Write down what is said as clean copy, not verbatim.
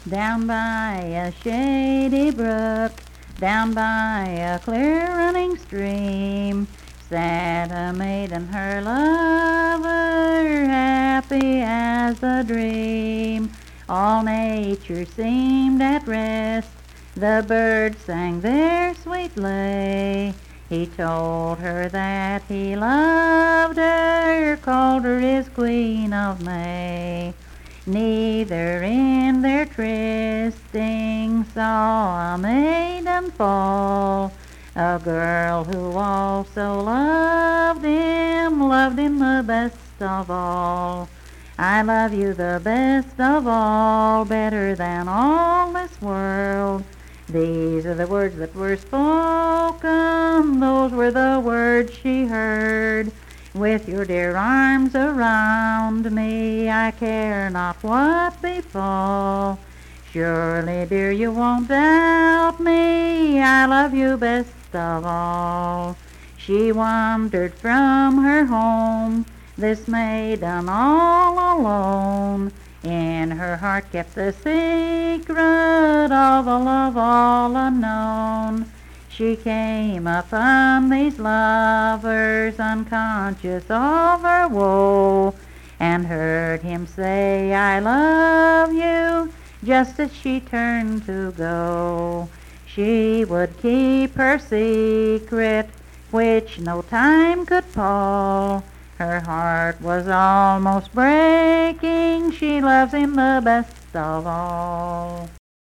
Down by a shady brook, down by a clear running stream, sat a maiden, her lover, happy as a dream. All nature seemed at rest, the birds sang their sweet lay. He told her that he loved her, called her his Queen of May. Neither in their trysting saw a maiden fall, a girl who also loved him the best of all. I love you the best of all, better than all this world. These are the words that were spoken, those were the words she heard. With your dear arms around me, I care not what befall. Surely, dear, you won't doubt me, I love you best of all. She wandered from her home, this maiden all alone. In her heart kept the secret of a love all unknown. She came upon these lovers unconscious of her woe, and heard him say, I love you, just as she turned to go. She would keep her secret, which no time could pall. Her heart was almost breaking, she loves him the best of all.